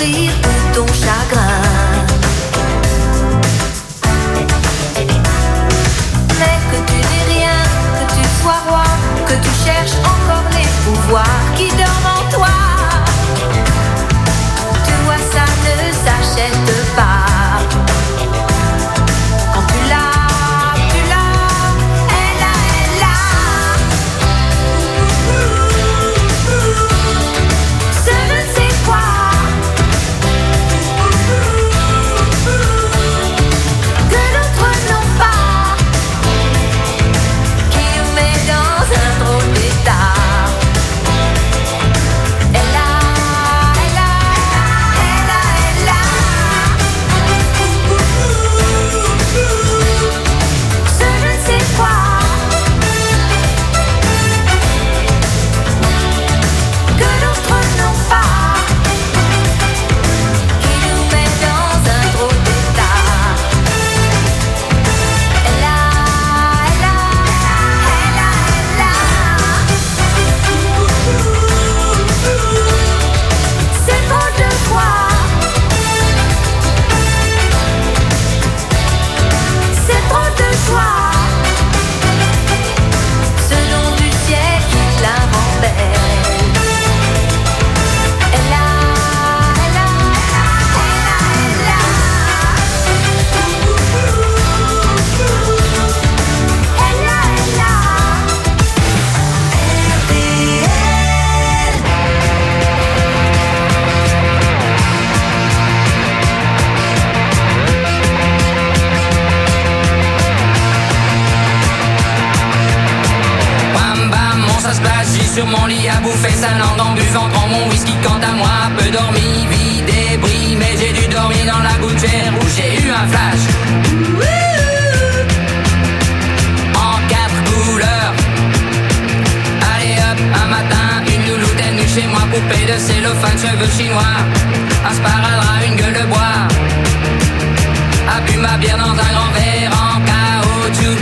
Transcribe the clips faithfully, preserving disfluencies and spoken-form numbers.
rire ou ton chagrin. Mais que tu n'aies rien, que tu sois roi, que tu cherches encore les pouvoirs qui dorment en toi. Tu vois, ça ne s'achète pas. Quand tu l'as, tu l'as, elle a, elle a. Ce je ne sais quoi que d'autres n'ont pas, qui nous met dans un drôle d'état. Elle a, elle a, elle a, elle a. Ce je ne sais quoi que d'autres n'ont pas, qui nous met dans un drôle d'état. Elle a, elle a, elle a, elle a. C'est trop de fois, c'est trop de choix. Ce nom du ciel qui l'inventait. Elle a, elle a, elle a, elle a. Elle a, elle a. R T L. Bam bam, mon ça se passe, j'suis sur mon lit à bouffer sa langue en buvant, prends mon whisky quant à moi, peu dormi, vie débris, mais j'ai dû dormir dans la gouttière où j'ai eu un flash. En quatre couleurs. Allez hop, un matin, une louloute est venue chez moi, poupée de cellophane, cheveux chinois, un sparadrap, une gueule de bois, a bu ma bière dans un grand verre en caoutchouc.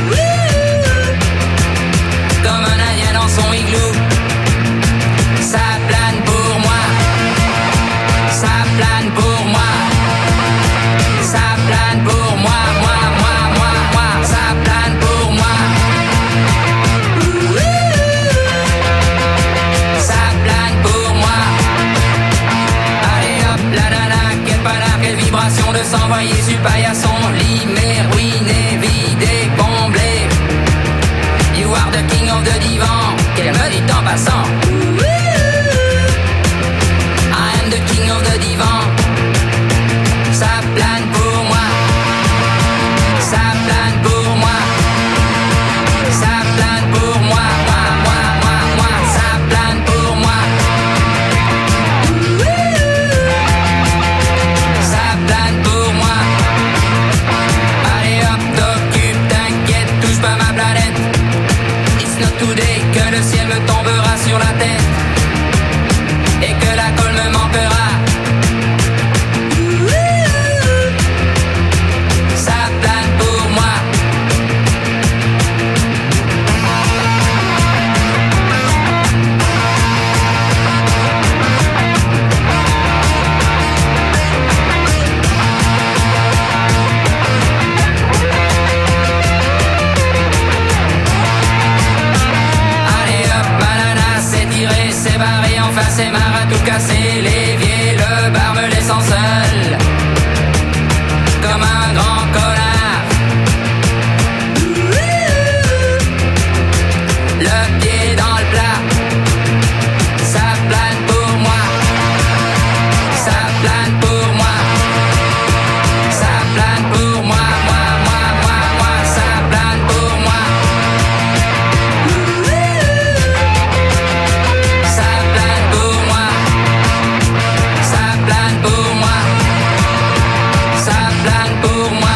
Comme un indien dans son igloo. Ça plane pour moi. Ça plane pour moi. Ça plane pour moi. Moi, moi, moi, moi. Ça plane pour moi. Ça plane pour moi. Allez hop, la nana, quelle panard, quelle vibration de s'envoyer sur paillasson. Limé, ruiné, vidé, comblé. You are the king of the divan, qu'elle me dit en passant. I am the king of the divan. Ça plane pour moi. Ça plane pour moi. Ça plane pour moi. Moi, moi, moi, moi. Ça plane pour moi. Ça plane pour moi. Allez hop, t'occupe, t'inquiète, touche pas ma planète. It's not today que le ciel me tombera sur la tête et que la colle me manquera. Ça plane pour moi. Allez hop, banana, c'est tiré, c'est barré, enfin c'est marre à tout casser. L'évier, le bar me laissant seul, comme un grand connard. Le pied dans le plat. Ça plane pour moi. Ça plane pour moi. Ça plane pour moi. Moi, moi, moi, moi. Ça plane pour moi. Ça plane pour moi. Ça plane pour moi. Ça plane pour moi.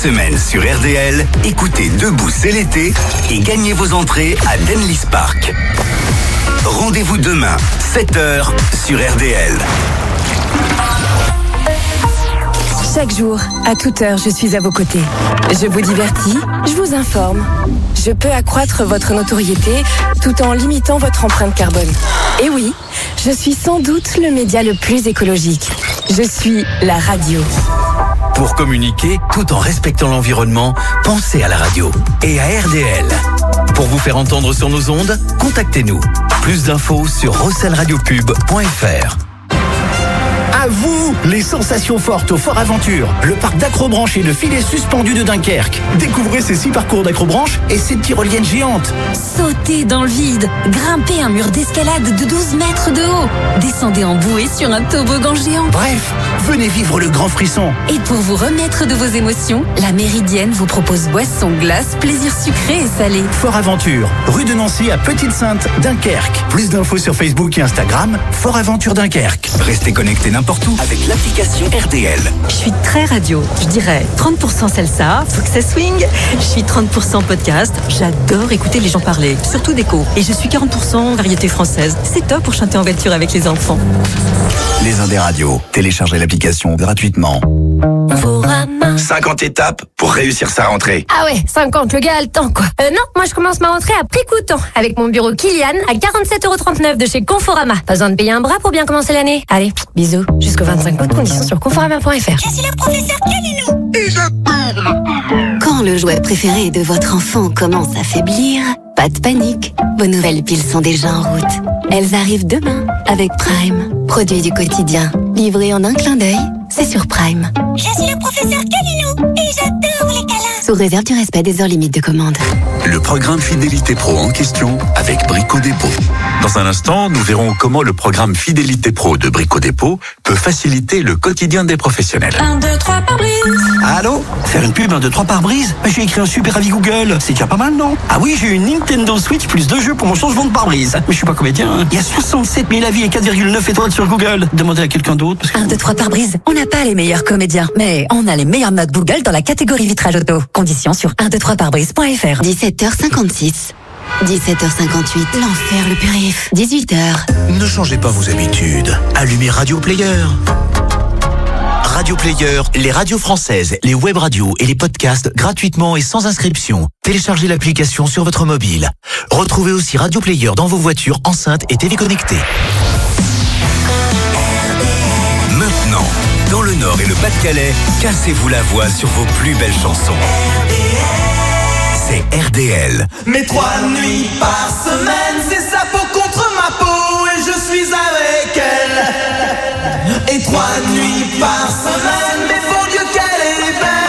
semaine sur R D L, écoutez Debout c'est l'été et gagnez vos entrées à Denlis Park. Rendez-vous demain, sept heures, sur R D L. Chaque jour, à toute heure, je suis à vos côtés. Je vous divertis, je vous informe. Je peux accroître votre notoriété tout en limitant votre empreinte carbone. Et oui, je suis sans doute le média le plus écologique. Je suis la radio. Pour communiquer tout en respectant l'environnement, pensez à la radio et à R D L. Pour vous faire entendre sur nos ondes, contactez-nous. Plus d'infos sur rossel radio pub point f r. À vous, les sensations fortes au Fort Aventure, le parc d'acrobranche et de filets suspendus de Dunkerque. Découvrez ces six parcours d'acrobranche et ces tyroliennes géantes. Sautez dans le vide, grimpez un mur d'escalade de douze mètres de haut, descendez en bouée sur un toboggan géant. Bref, venez vivre le grand frisson. Et pour vous remettre de vos émotions, la Méridienne vous propose boissons, glaces, plaisirs sucrés et salés. Fort Aventure, rue de Nancy à Petite-Sainte, Dunkerque. Plus d'infos sur Facebook et Instagram, Fort Aventure Dunkerque. Restez connectés n'importe où avec l'application R D L. Je suis très radio, je dirais trente pour cent salsa, faut que ça swing. Je suis trente pour cent podcast, j'adore écouter les gens parler, surtout déco. Et je suis quarante pour cent variété française. C'est top pour chanter en voiture avec les enfants. Les Indes radios, téléchargez l'application gratuitement. cinquante étapes pour réussir sa rentrée. Ah ouais, cinquante, le gars a le temps quoi. Euh non, moi je commence ma rentrée à prix coûtant avec mon bureau Kilian à quarante-sept euros trente-neuf de chez Conforama. Pas besoin de payer un bras pour bien commencer l'année. Allez, bisous. Jusqu'au vingt-cinq août, conditions sur conforama point f r. Je suis le professeur Calilou. Et j'adore. Quand le jouet préféré de votre enfant commence à faiblir, pas de panique. Vos nouvelles piles sont déjà en route. Elles arrivent demain avec Prime. Produit du quotidien. Livré en un clin d'œil, c'est sur Prime. Je suis le professeur Calilou et j'adore les câlins. Sous réserve du respect des heures limites de commande. Le programme Fidélité Pro en question avec Brico Dépôt. Dans un instant, nous verrons comment le programme Fidélité Pro de Brico Dépôt peut faciliter le quotidien des professionnels. un, deux, trois par brise. Allô? Faire une pub un, deux, trois par brise? J'ai écrit un super avis Google. C'est déjà pas mal, non? Ah oui, j'ai une Nintendo Switch plus deux jeux pour mon changement de pare-brise. Mais je suis pas comédien, hein. Il y a soixante-sept mille avis et quatre virgule neuf étoiles sur Google. Demandez à quelqu'un d'autre. Parce que... un, deux, trois par brise. On n'a pas les meilleurs comédiens, mais on a les meilleures notes Google dans la catégorie vitrage auto. Conditions sur un, deux, trois par brise point f r. dix-sept heures cinquante-six. dix-sept heures cinquante-huit. L'enfer, le périph. dix-huit heures. Ne changez pas vos habitudes. Allumez Radio Player. Radio Player, les radios françaises, les web radios et les podcasts gratuitement et sans inscription. Téléchargez l'application sur votre mobile. Retrouvez aussi Radio Player dans vos voitures, enceintes et télé connectées. Maintenant, dans le Nord et le Pas-de-Calais, cassez-vous la voix sur vos plus belles chansons. C'est R D L. Mais trois nuits par semaine, c'est sa peau contre ma peau et je suis avec elle. Et trois nuits par semaine, mais bon Dieu qu'elle est belle.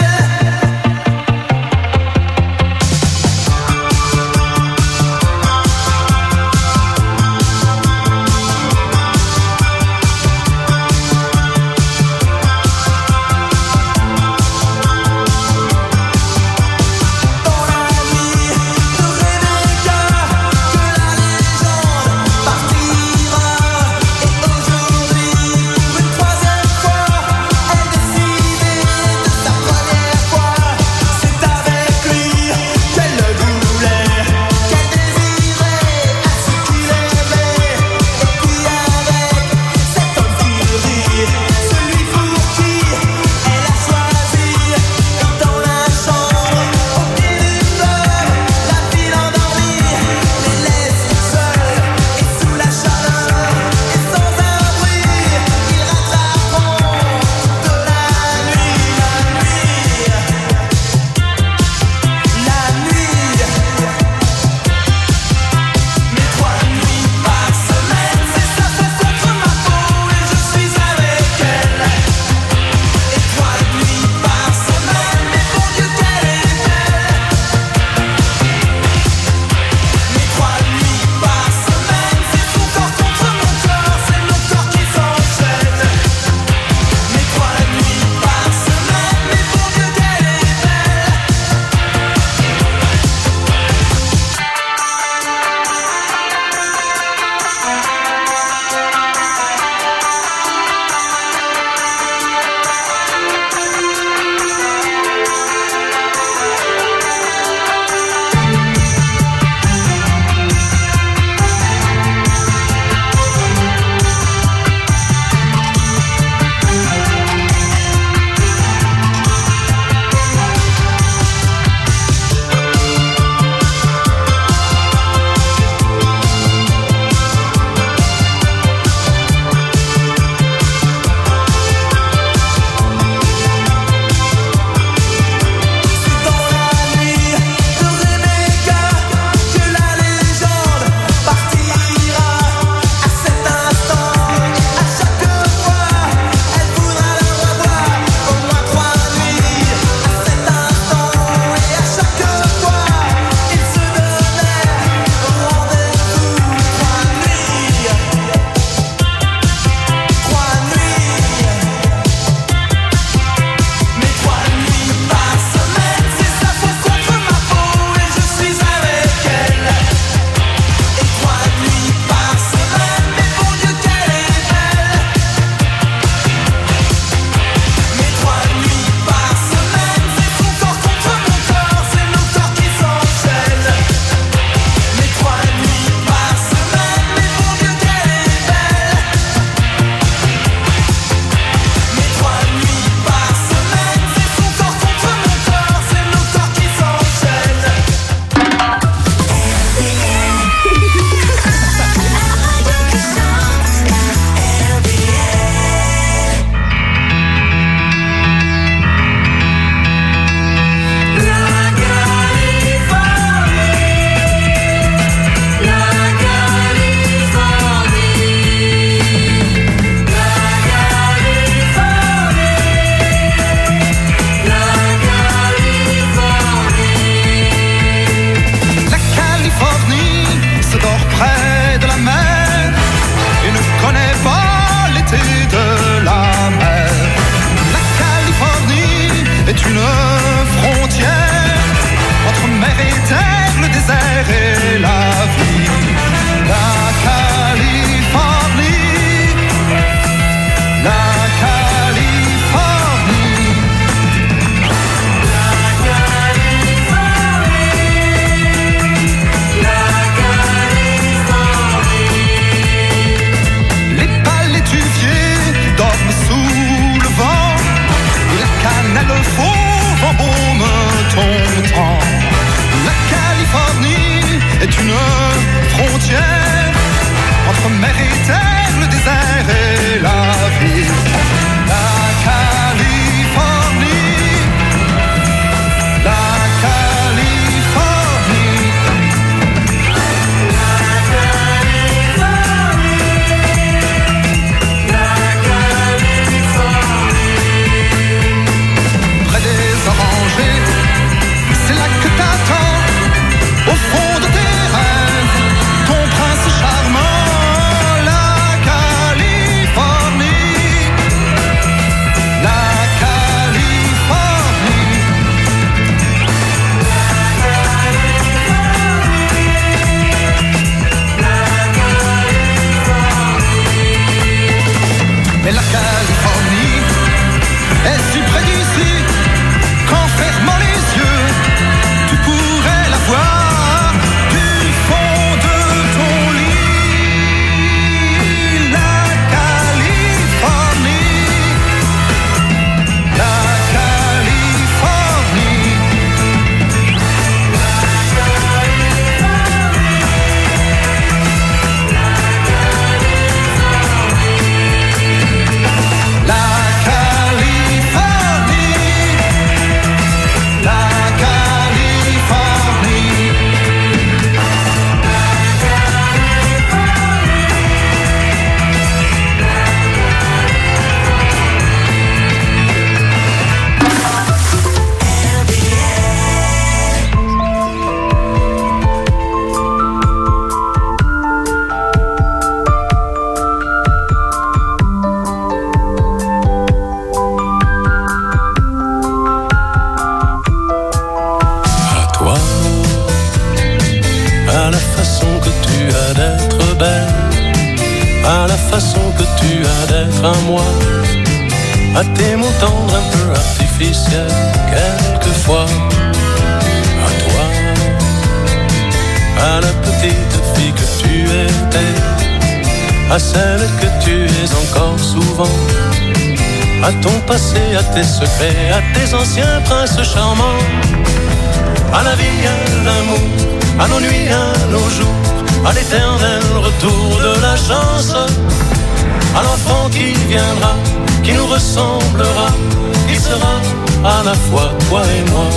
à la façon que tu as d'être à moi, à tes mots tendres un peu artificiels, quelquefois, à toi, à la petite fille que tu étais, à celle que tu es encore souvent, à ton passé, à tes secrets, à tes anciens princes charmants, à la vie, à l'amour, à nos nuits, à nos jours, à l'éternel retour de la chance, à l'enfant qui viendra, qui nous ressemblera, qui sera à la fois toi et moi.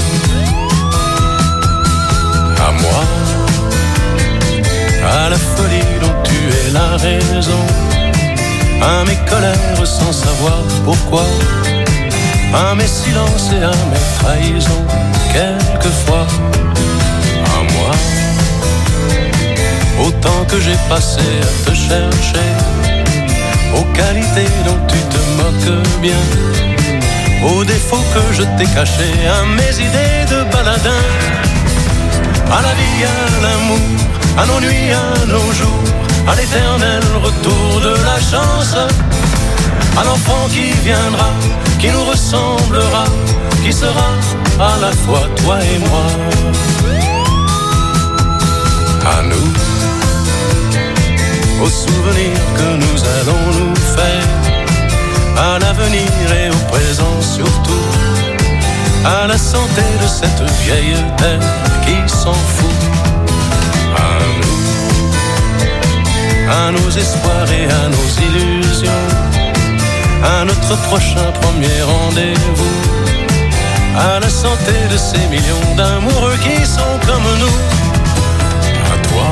À moi, à la folie dont tu es la raison, à mes colères sans savoir pourquoi, à mes silences et à mes trahisons, quelquefois. À moi, autant que j'ai passé à te chercher, aux qualités dont tu te moques bien, aux défauts que je t'ai cachés, à mes idées de baladin, à la vie, à l'amour, à nos nuits, à nos jours, à l'éternel retour de la chance, à l'enfant qui viendra, qui nous ressemblera, qui sera à la fois toi et moi. À nous, aux souvenirs que nous allons nous faire, à l'avenir et au présent surtout, à la santé de cette vieille terre qui s'en fout. À nous, à nos espoirs et à nos illusions, à notre prochain premier rendez-vous, à la santé de ces millions d'amoureux qui sont comme nous. À toi,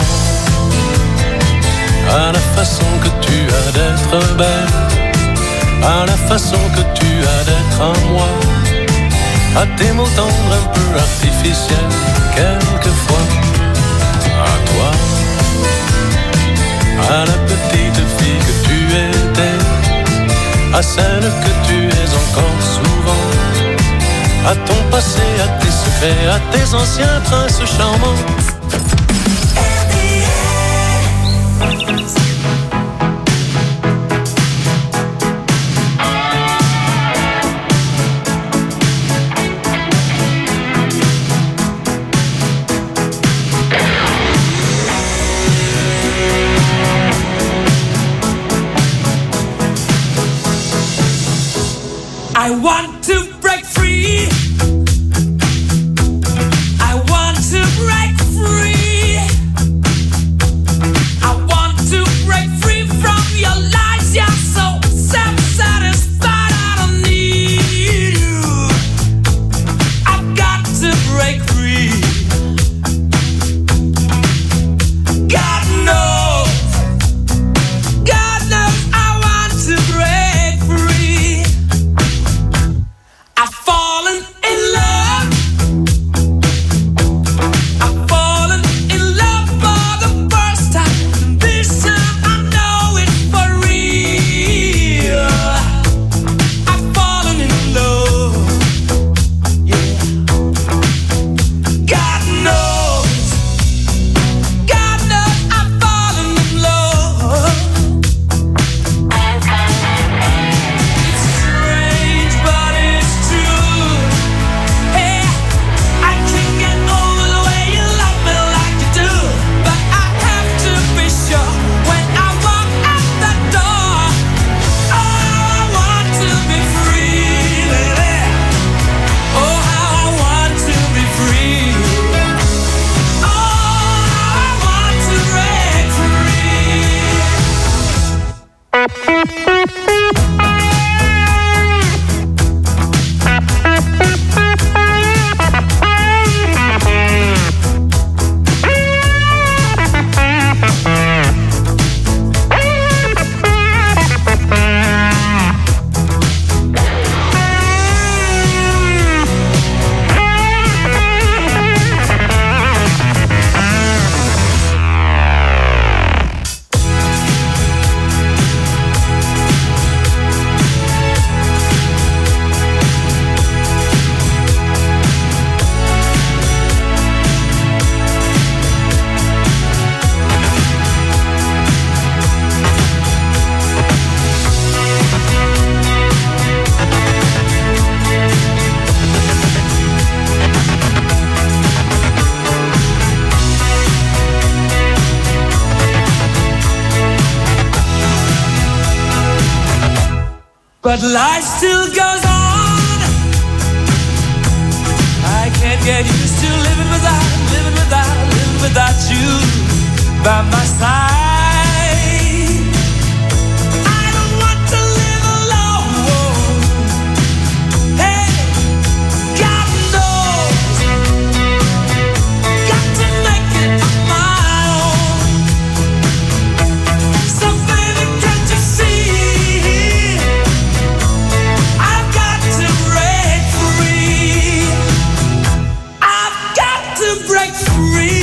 à la façon que tu as d'être belle, à la façon que tu as d'être à moi, à tes mots tendres un peu artificiels, quelquefois. À toi, à la petite fille que tu étais, à celle que tu es encore souvent, à ton passé, à tes secrets, à tes anciens princes charmants. I want to break free. I want to break free. I want to break free from your lies. You're so self-satisfied. I don't need you. I've got to break free. God knows. God knows I want to break free. but life still goes on. I can't get used to living without, living without, living without you by my side. I don't want to live alone. Hey, God knows, got to make it on my own. So baby, can't you see? I've got to break free. I've got to break free.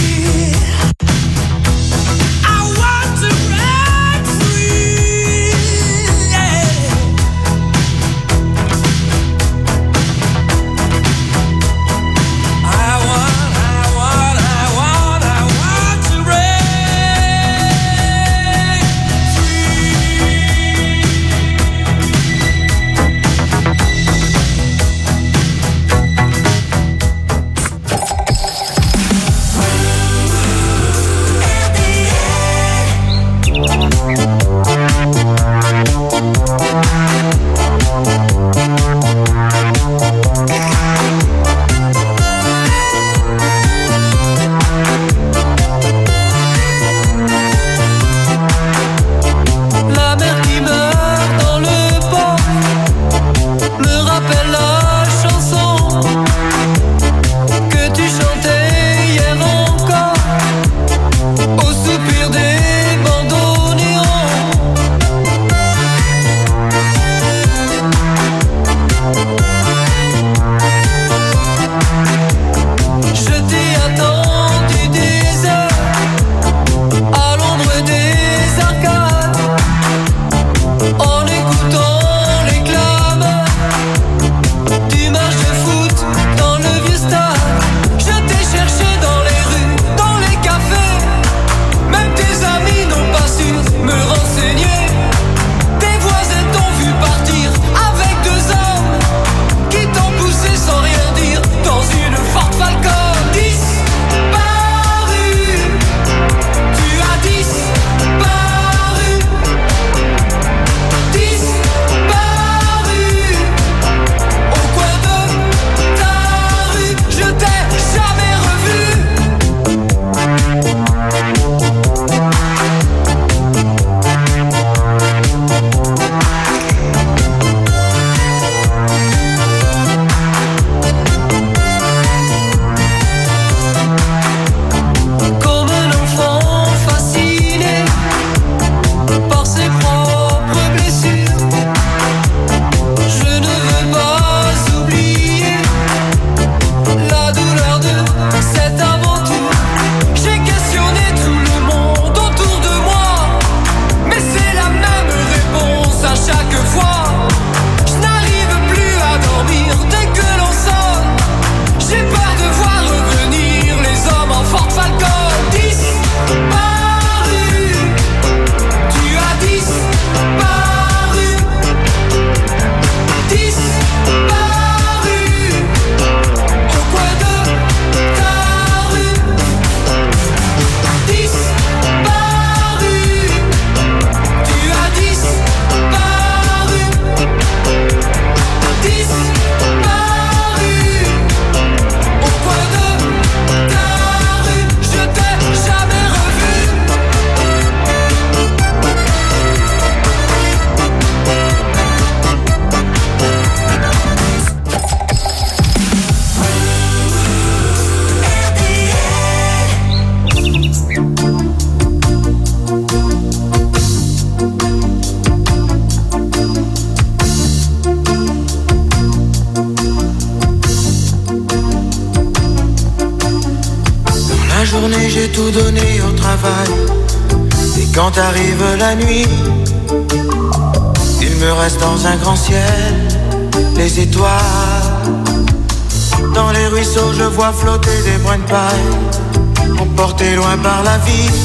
journée j'ai tout donné au travail. Et quand arrive la nuit, il me reste dans un grand ciel les étoiles. Dans les ruisseaux je vois flotter des brins de paille, emportés loin par la vie,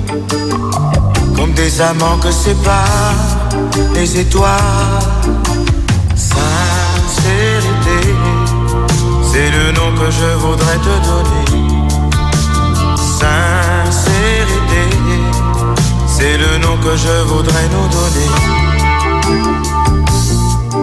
comme des amants que séparent les étoiles. Sincérité, c'est le nom que je voudrais te donner. Sincérité, c'est le nom que je voudrais nous donner.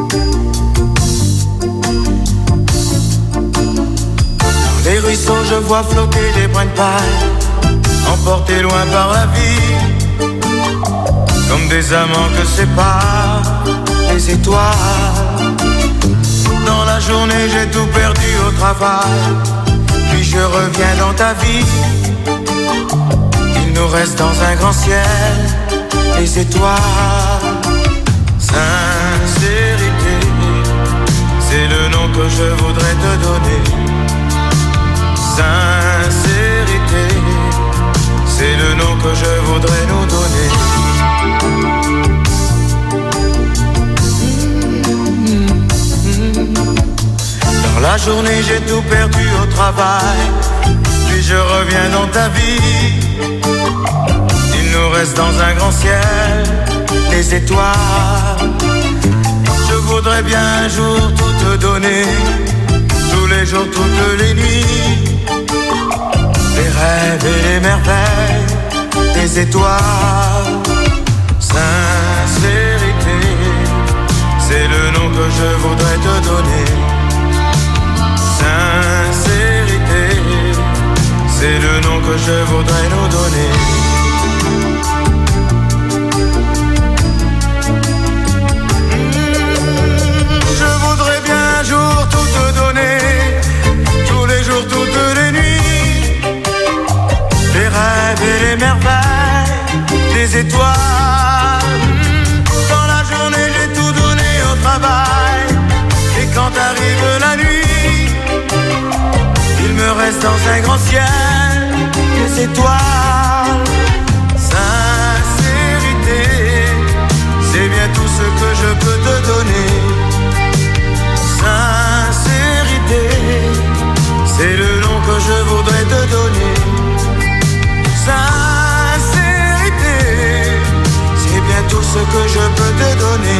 je vois flotter des brins de paille, emportés loin par la vie, comme des amants que séparent les étoiles. Dans la journée j'ai tout perdu au travail, puis je reviens dans ta vie. Il nous reste dans un grand ciel les étoiles. Sincérité, c'est le nom que je voudrais te donner. Sincérité, c'est le nom que je voudrais nous donner. Dans la journée j'ai tout perdu au travail, puis je reviens dans ta vie. Il nous reste dans un grand ciel les étoiles. Je voudrais bien un jour tout te donner, tous les jours, toutes les nuits, les rêves et les merveilles des étoiles. Sincérité, c'est le nom que je voudrais te donner. Sincérité, c'est le nom que je voudrais nous donner. Je voudrais bien un jour tout te donner, tous les jours, toutes les nuits, les rêves et les merveilles des étoiles. Dans la journée j'ai tout donné au travail, et quand arrive la nuit, il me reste dans un grand ciel les étoiles. Sincérité, c'est bien tout ce que je peux te donner. Sincérité, c'est le nom que je voudrais te donner. Sincérité, c'est bien tout ce que je peux te donner.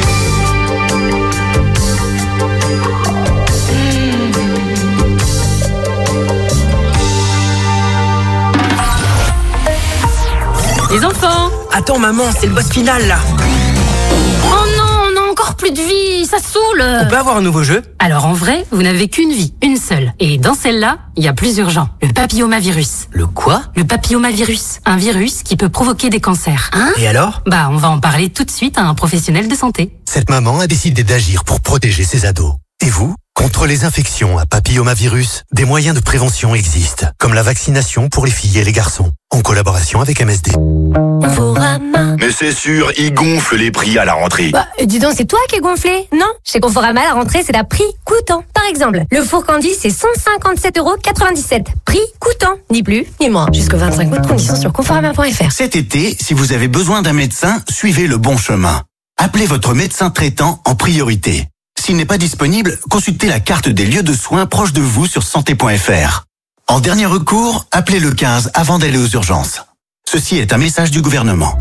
Les enfants! Attends maman, c'est le boss final là. Oh non, on a encore plus de vie, ça saoule. On peut avoir un nouveau jeu? Alors en vrai, vous n'avez qu'une vie, une seule. Et dans celle-là, il y a plus urgent. Le papillomavirus. Le quoi? Le papillomavirus. Un virus qui peut provoquer des cancers. Hein? Et alors? Bah, on va en parler tout de suite à un professionnel de santé. Cette maman a décidé d'agir pour protéger ses ados. Et vous? Contre les infections à papillomavirus, des moyens de prévention existent, comme la vaccination pour les filles et les garçons, en collaboration avec M S D. Conforama. Mais c'est sûr, ils gonflent les prix à la rentrée. Bah, dis donc, c'est toi qui es gonflé, non? Chez Conforama, la rentrée, c'est à prix coûtant. Par exemple, le four Candy, c'est cent cinquante-sept euros quatre-vingt-dix-sept. Prix coûtant. Ni plus, ni moins. Jusqu'au vingt-cinq août, conditions sur conforama point f r. Cet été, si vous avez besoin d'un médecin, suivez le bon chemin. Appelez votre médecin traitant en priorité. S'il n'est pas disponible, consultez la carte des lieux de soins proches de vous sur santé point f r. En dernier recours, appelez le quinze avant d'aller aux urgences. Ceci est un message du gouvernement.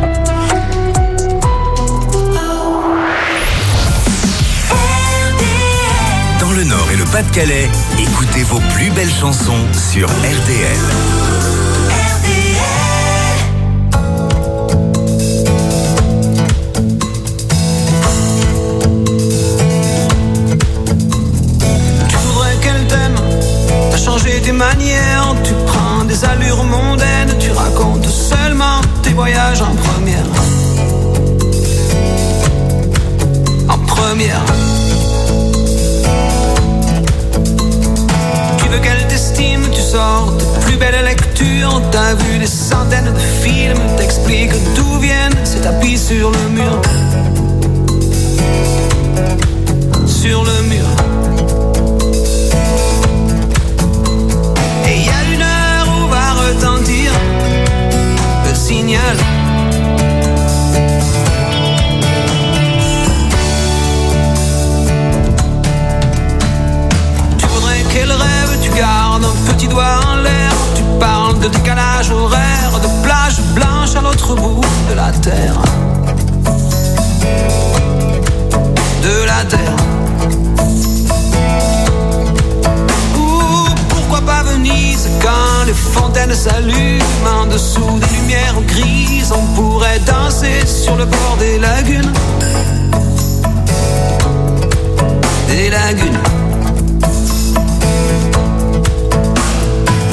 Dans le Nord et le Pas-de-Calais, écoutez vos plus belles chansons sur R D L. Changer tes manières, tu prends des allures mondaines, tu racontes seulement tes voyages en première. En première. Tu veux qu'elle t'estime, tu sors de plus belles lectures, t'as vu des centaines de films, t'expliques d'où viennent ces tapis sur le mur. Sur le mur. Et il y a une heure où va retentir le signal. Tu voudrais qu'elle rêve, tu gardes un petit doigt en l'air. Tu parles de décalage horaire, de plage blanche à l'autre bout de la terre. De la terre. Pas Venise quand les fontaines s'allument en dessous des lumières grises, on pourrait danser sur le bord des lagunes, des lagunes.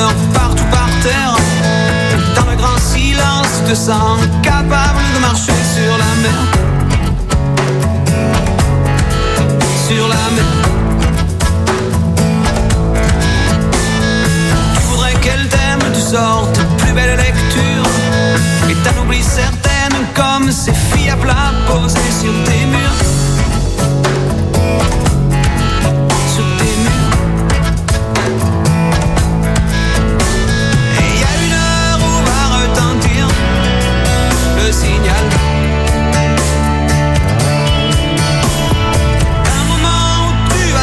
fleurs partout par terre. Dans le grand silence, te sens capable de marcher sur la mer. Sur la mer. Tu voudrais qu'elle t'aime, tu sortes plus belle lecture. Et t'en oublies certaines comme ces filles à plat posées sur tes murs. Sur tes murs. Et y a une heure où va retentir le signal. Un moment où tu vas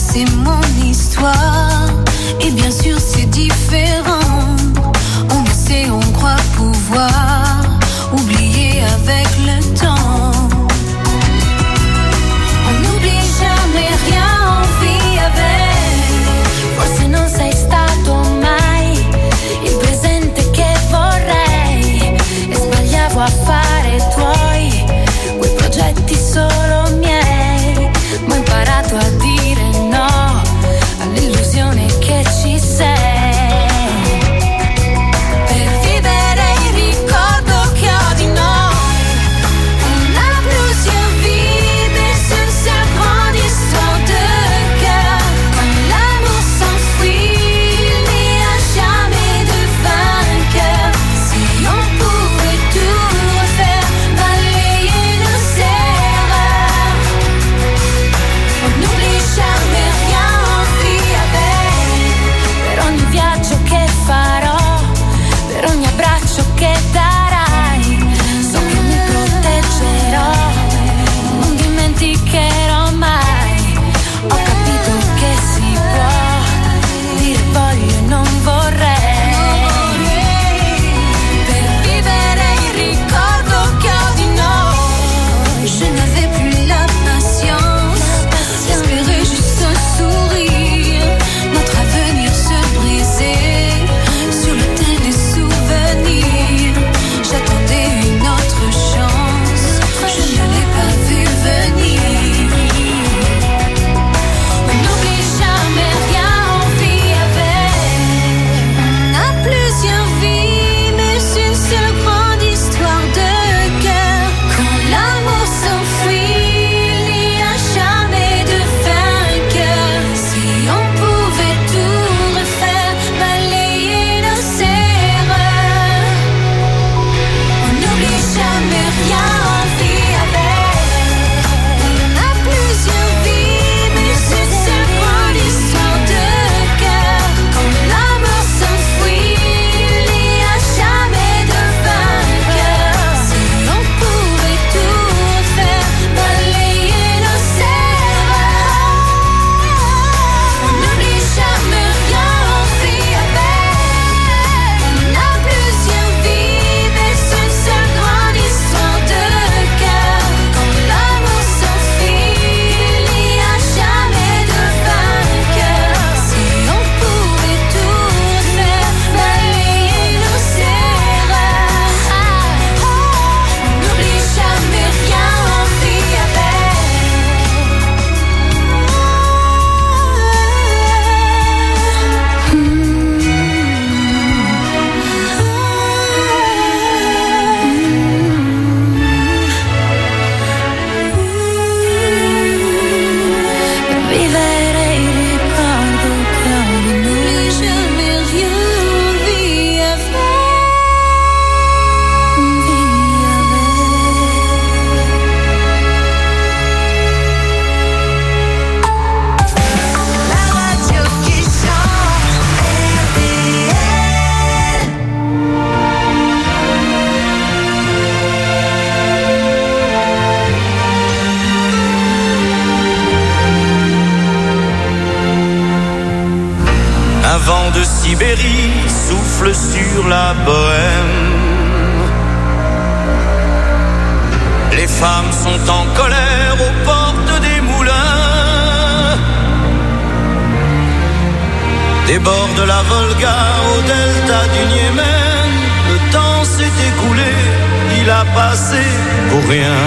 c'est mon histoire. Et bien sûr c'est différent. On essaie, on croit pouvoir oublier avec le temps. On n'oublie jamais rien, on vit avec. Forse non sei stato mai il presente che vorrei, e sbagliavo a fare i tuoi, quei progetti solo miei, ma ho imparato a dire no all'illusione che ci sei. Per vivere il ricordo che ho di noi, on a plusieurs vies, mais c'est sa grande histoire de cœur. Quand l'amour s'enfuit, il n'y a jamais de vainqueur. Si on pouvait tout refaire, balayer nos erreurs. On n'oublie jamais rien, on vit avec. Per ogni viaggio che farò, per ogni abbraccio che darai, so che mi proteggerò, non dimenticherò mai. Ho capito che si può dire voglio e non vorrei. Per vivere il ricordo che ho di noi, je n'avais plus la patience d'espérer juste un sourire, notre avenir se brisait sur l'autel des souvenirs. J'attendais une autre chance, je ne l'ai pas vu venir. On n'oublie jamais rien, on vit avec. On a plusieurs vies, mais une seule grande histoire de cœur. Quand l'amour s'enfuit, il n'y a jamais de vainqueur. Si on pouvait tout refaire, balayer nos erreurs. On n'oublie jamais rien, on vit avec. On a plusieurs vies, mais une seule grande histoire de cœur. Quand l'amour s'enfuit, il n'y a jamais de vainqueur. Si on pouvait tout refaire, balayer nos erreurs. On n'oublie jamais rien, on vit avec. On a plusieurs vies, mais une seule grande histoire de cœur. Quand l'amour s'enfuit, il n'y a jamais de vainqueur. Si on pouvait tout refaire, balayer nos erreurs. On n'oublie jamais rien, on vit avec. Vivere il ricordo che ho di noi, jamais rien, on vit avec. On vit avec. La radio qui chante, R T L. Un vent de Sibérie souffle sur la bohème. Les femmes sont en colère aux portes des moulins. Des bords de la Volga au delta du Niémen, le temps s'est écoulé, il a passé pour rien.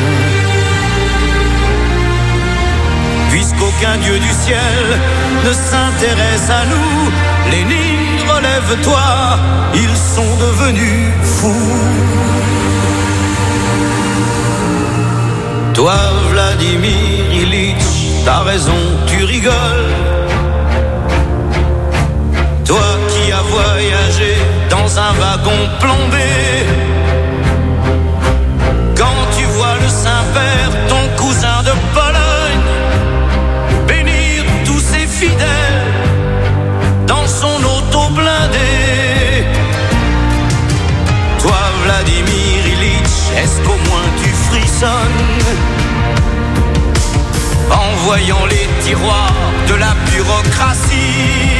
Puisqu'aucun dieu du ciel ne s'intéresse à nous, Lénine, relève-toi, ils sont devenus fous. Toi, Vladimir Ilitch, t'as raison, tu rigoles. Toi qui as voyagé dans un wagon plombé, quand tu vois le Saint-Père, ton cousin de Pologne, bénir tous ses fidèles dans son auto blindé. Toi, Vladimir Ilitch, est-ce qu'au moins tu frissonnes en voyant les tiroirs de la bureaucratie,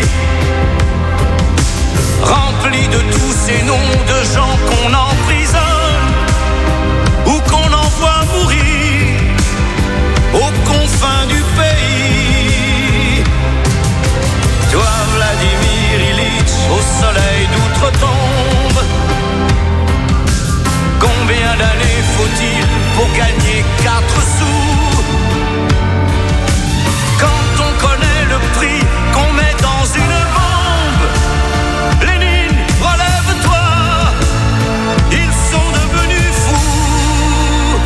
rempli de tous ces noms de gens qu'on emprisonne ou qu'on envoie mourir aux confins du pays. Toi, Vladimir Ilitch, au soleil d'outre-tombe, combien d'années faut-il pour gagner quatre sous? Quand on connaît le prix qu'on met dans une bombe, Lénine, relève-toi, ils sont devenus fous.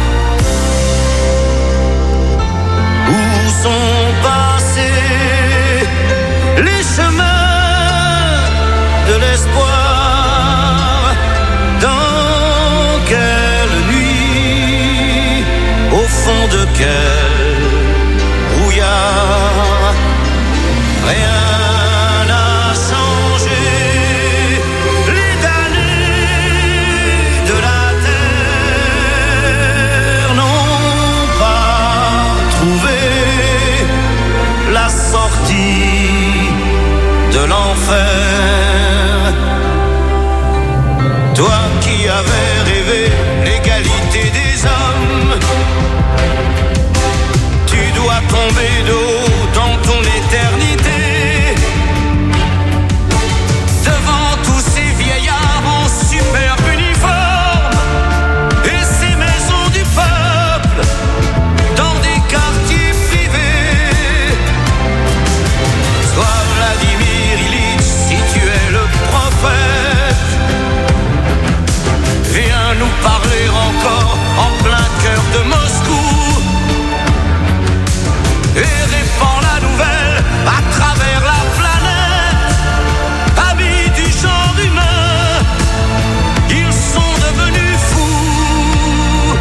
Où sont passés les chemins de l'espoir? Dans quelle nuit, au fond de quel brouillard, rien n'a changé. Les damnés de la terre n'ont pas trouvé la sortie de l'enfer. Toi qui avais rêvé l'égalité des hommes, tu dois tomber de haut dans ton éternité, devant tous ces vieillards en superbe uniforme et ces maisons du peuple dans des quartiers privés. Sois Vladimir Ilitch, si tu es le prophète, viens nous parler encore en plein cœur de Moscou et répand la nouvelle à travers la planète. Amis du genre humain, ils sont devenus fous.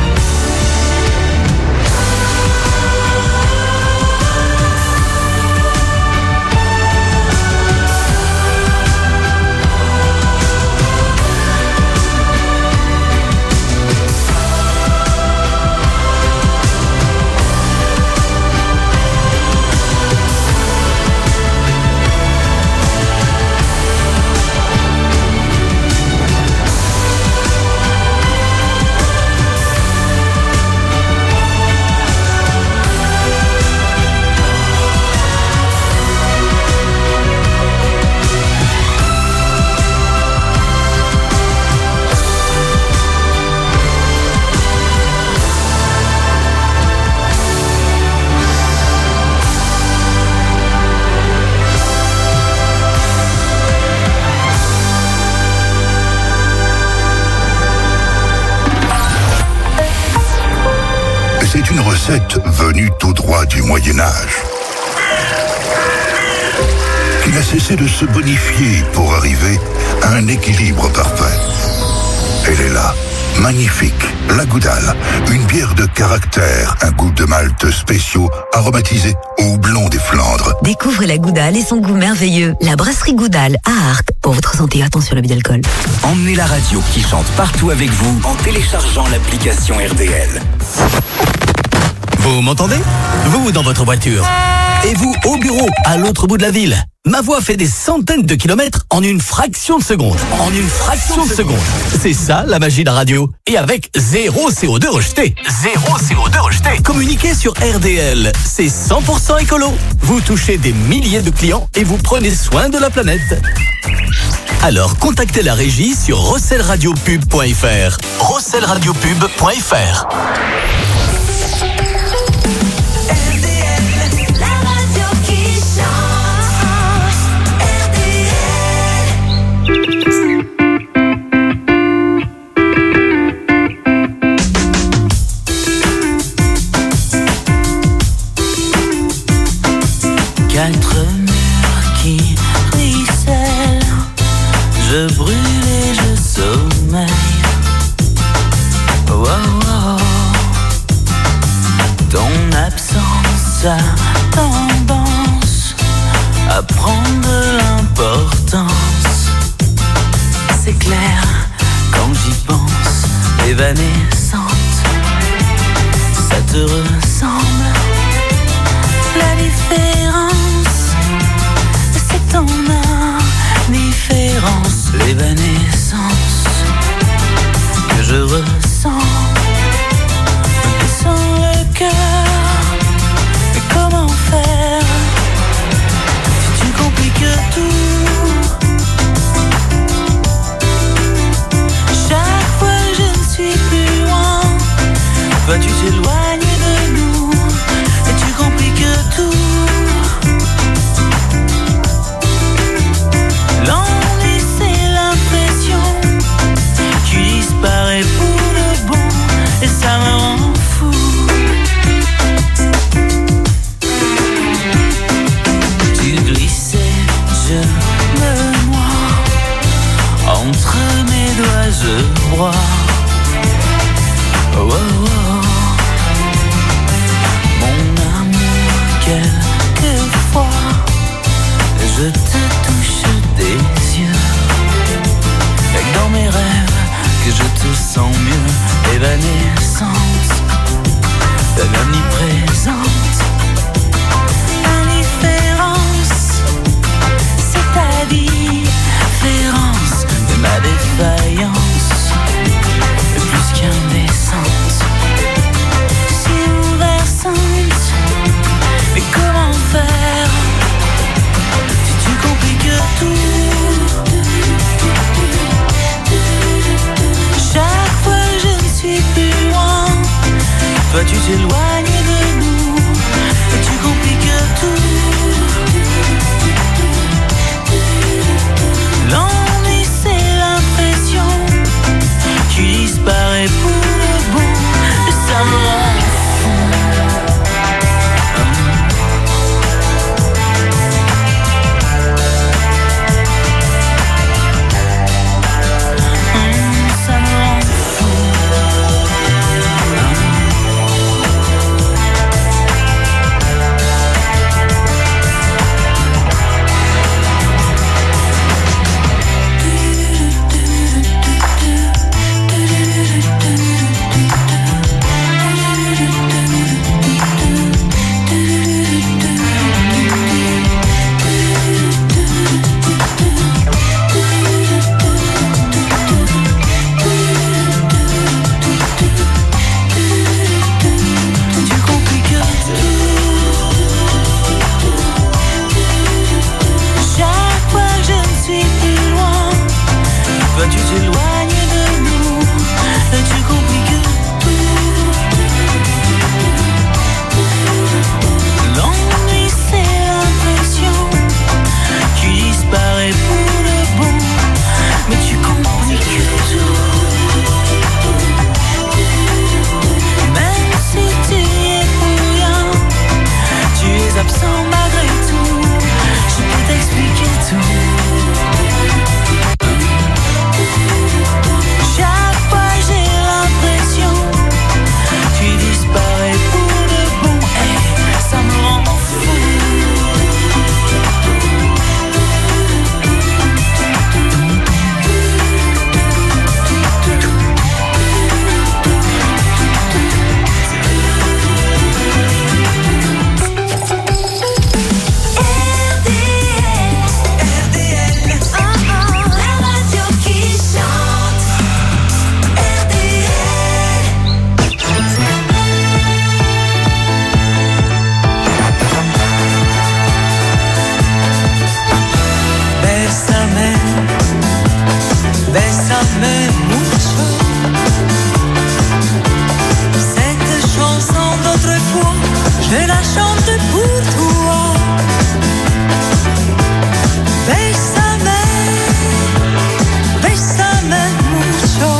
C'est une recette venue tout droit du Moyen-Âge, qui n'a cessé de se bonifier pour arriver à un équilibre parfait. Elle est là, magnifique, la Goudal, une bière de caractère, un goût de malt spéciaux aromatisé au houblon des Flandres. Découvrez la Goudal et son goût merveilleux. La brasserie Goudal à Arques. Pour votre santé, attention à l'abus d'alcool. Emmenez la radio qui chante partout avec vous en téléchargeant l'application R D L. Vous m'entendez? Vous dans votre voiture. Et vous au bureau, à l'autre bout de la ville. Ma voix fait des centaines de kilomètres en une fraction de seconde. En une fraction de seconde. C'est ça la magie de la radio. Et avec zéro C O deux rejeté. Zéro C O deux rejeté. Communiquez sur R D L. C'est cent pour cent écolo. Vous touchez des milliers de clients et vous prenez soin de la planète. Alors contactez la régie sur rossel radio pub point f r. rossel radio pub point f r. Quatre murs qui ruissellent, je brûle et je sommeille. Oh, oh, oh. Ton absence a tendance à prendre de l'importance. C'est clair quand j'y pense, évanescente, ça te ressemble. La différence entre mes doigts je broie. Oh, oh, oh. Mon amour, quelquefois je te touche des yeux, et que dans mes rêves que je te sens mieux, évanescente, omniprésente. Indifférence, c'est ta différence de ma défaillance, plus qu'indécente, si bouleversante. Mais comment faire si tu compliques tout? Chaque fois je ne suis plus loin, toi tu t'éloignes de nous et tu compliques tout. L'ennui c'est l'impression, tu disparais pour le bon et ça me rend fou. Toi tu t'éloignes de nous et tu compliques tout. L'ennui c'est l'impression, tu disparais pour le bon, mais tu compliques tout. Même si tu y es pour rien, tu es absent malgré tout. Je peux t'expliquer tout. Chaque fois j'ai l'impression, tu disparais pour le bon, et ça me rend fou. Bésame mucho. Cette chanson d'autrefois, je la chante pour toi. Bésame, bésame mucho.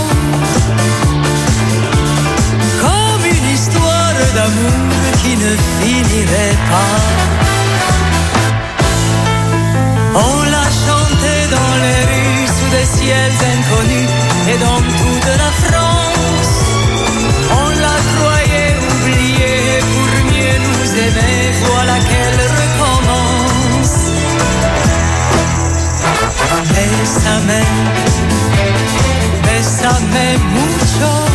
Comme une histoire d'amour qui ne finirait pas. On l'a chanté dans les rues sous des ciels inconnus et dans toute la France. On la croyait oubliée pour mieux nous aimer, voilà qu'elle recommence. Bésame, bésame mucho.